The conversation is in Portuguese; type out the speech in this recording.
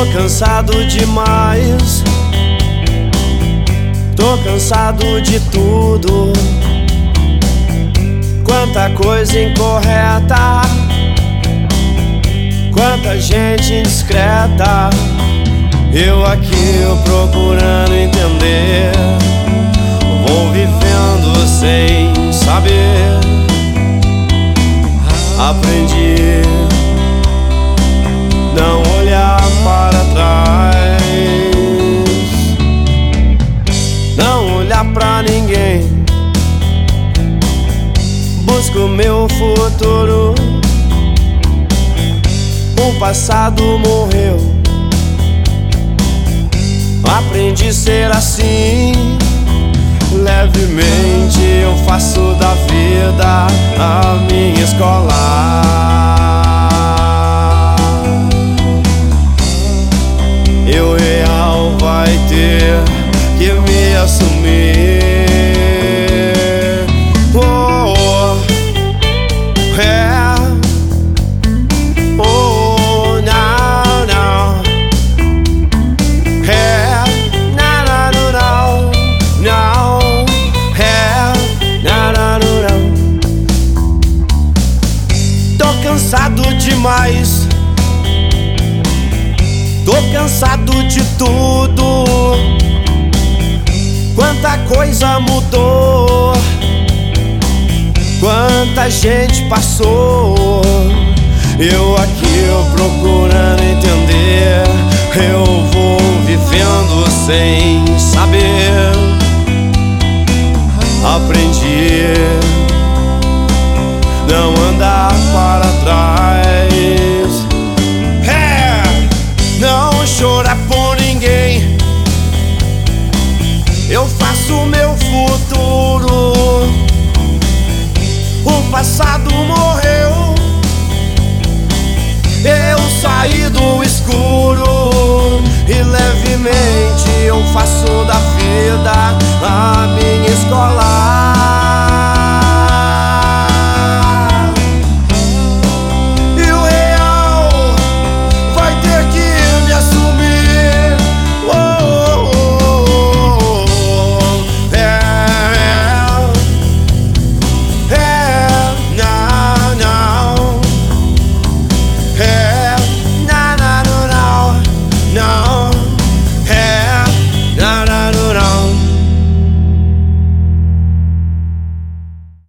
cansado demais, tô cansado de tudo. Quanta coisa incorreta, quanta gente indiscreta. Eu aqui procurando entender, vou vivendo sem saber. Aprendi não olhar para trás, não olhar pra ninguém. Busco meu futuro, o passado morreu. Aprendi a ser assim, levemente eu faço da vida a minha escola. E o real vai ter que me assumir. Oh, oh, é. Oh, não, não. É, não, não, não, não. É, não, não, não. Tô cansado demais, tô cansado de tudo. Quanta coisa mudou, quanta gente passou. Eu aqui procurando entender, eu vou vivendo sem saber. Aprendi não andar para trás, não chorar por ninguém. Eu faço meu futuro, o passado morreu. Eu saí do escuro e levemente eu faço da vida a minha escola.